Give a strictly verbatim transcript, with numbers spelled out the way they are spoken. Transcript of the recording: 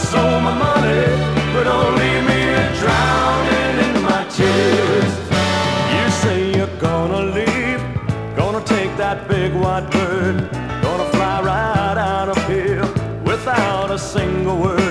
sold my money, but don't leave me drowning in my tears. You say you're gonna leave, gonna take that big white bird, gonna fly right out of here without a single word.